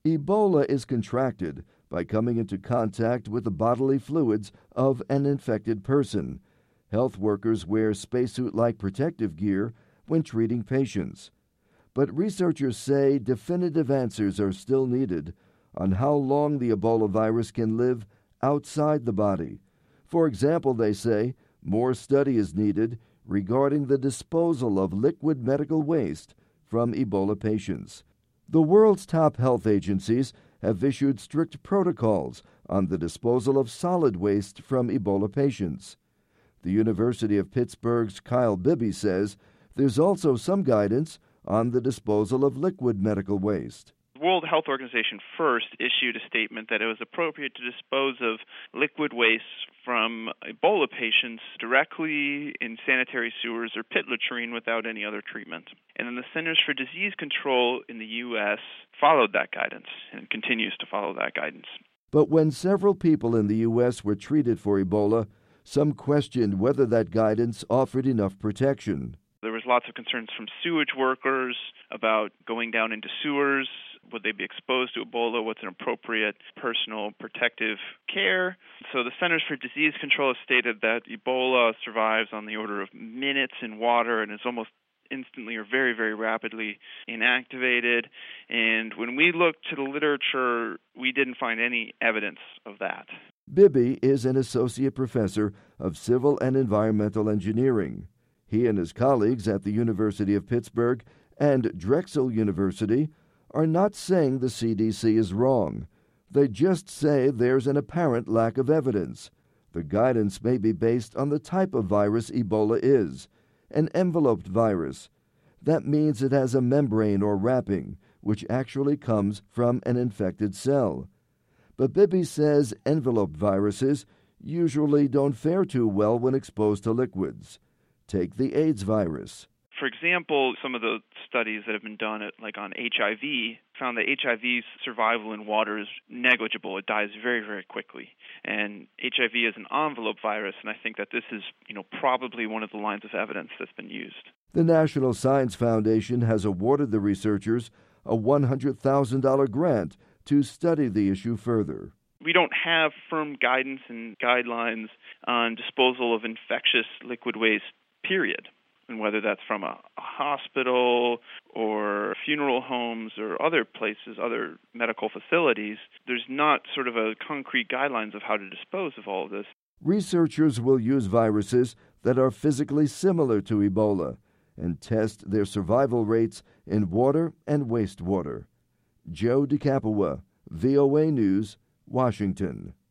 Ebola is contracted by coming into contact with the bodily fluids of an infected person. Health workers wear spacesuit-like protective gear when treating patients. But researchers say definitive answers are still needed on how long the Ebola virus can live outside the body. For example, they say more study is needed regarding the disposal of liquid medical waste from Ebola patients. The world's top health agencies have issued strict protocols on the disposal of solid waste from Ebola patients. The University of Pittsburgh's Kyle Bibby says there's also some guidance on the disposal of liquid medical waste. The World Health Organization first issued a statement that it was appropriate to dispose of liquid waste from Ebola patients directly in sanitary sewers or pit latrine without any other treatment. And then the Centers for Disease Control in the U.S. followed that guidance and continues to follow that guidance. But when several people in the U.S. were treated for Ebola, some questioned whether that guidance offered enough protection. There was lots of concerns from sewage workers about going down into sewers. Would they be exposed to Ebola? What's an appropriate personal protective care? So the Centers for Disease Control has stated that Ebola survives on the order of minutes in water and is almost instantly or very, very rapidly inactivated. And when we looked to the literature, we didn't find any evidence of that. Bibby is an associate professor of civil and environmental engineering. He and his colleagues at the University of Pittsburgh and Drexel University are not saying the CDC is wrong. They just say there's an apparent lack of evidence. The guidance may be based on the type of virus Ebola is, an enveloped virus. That means it has a membrane or wrapping, which actually comes from an infected cell. But Bibby says enveloped viruses usually don't fare too well when exposed to liquids. Take the AIDS virus. For example, some of the studies that have been done on HIV found that HIV's survival in water is negligible. It dies very, very quickly. And HIV is an envelope virus, and I think that this is, probably one of the lines of evidence that's been used. The National Science Foundation has awarded the researchers a $100,000 grant to study the issue further. We don't have firm guidance and guidelines on disposal of infectious liquid waste, period. And whether that's from a hospital or funeral homes or other places, other medical facilities, there's not sort of a concrete guidelines of how to dispose of all of this. Researchers will use viruses that are physically similar to Ebola and test their survival rates in water and wastewater. Joe DeCapua, VOA News, Washington.